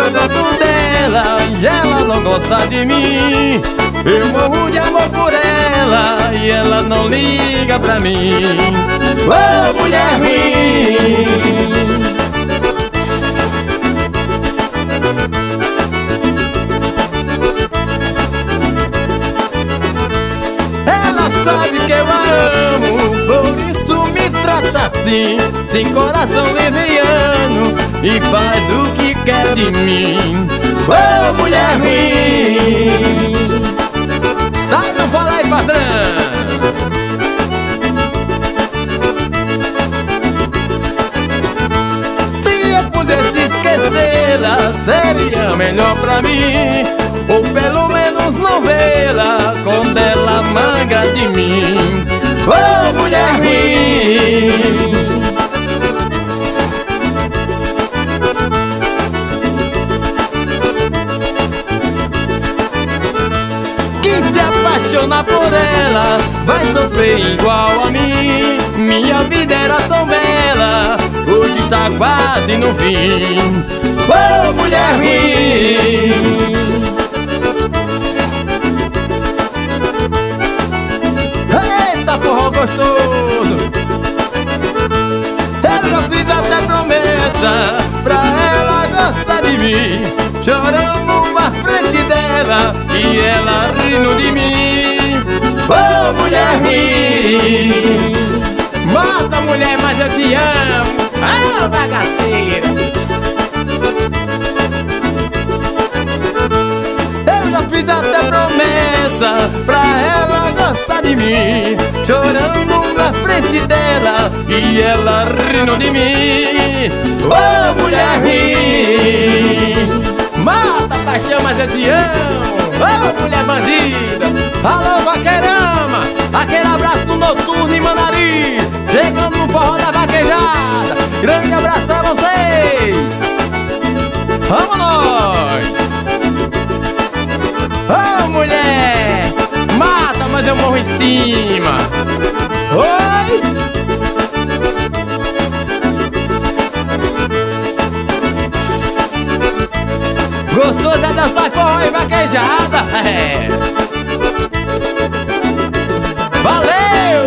eu gosto dela e ela não gosta de mim. Eu morro de amor por ela e ela não liga pra mim. Ô, mulher ruim! Ela sabe que eu a amo, por isso me trata assim. Tem coração leviano e faz o que quer de mim. Ô, mulher ruim! Sai, não fala aí, patrão! Se eu pudesse esquecê-la, seria melhor pra mim. Ou pelo menos não vê-la quando ela manga de mim. Ô, mulher ruim! Quem se apaixonar por ela vai sofrer igual a mim. Minha vida era tão bela, hoje está quase no fim. Ô, mulher ruim! Eita, forró gostoso! Eu já fiz até promessa pra ela gostar de mim. Choramos na frente dela e ela rindo de mim. Ô, mulher ruim! Mata, mulher, mas eu te amo. Ah, bagaceira! Eu já fiz até promessa pra ela gostar de mim. Chorando na frente dela e ela rindo de mim. Ô, mulher ruim! Mata, paixão, mas eu te amo. Ô, mulher bandida! Alô, vaqueirama! Aquele abraço do Noturno em Manari, chegando no forró da vaquejada. Grande abraço pra vocês! Vamos nós! Ô, mulher! Mata, mas eu morro em cima. Oi! Gostoso é dançar forró e vaquejada. É.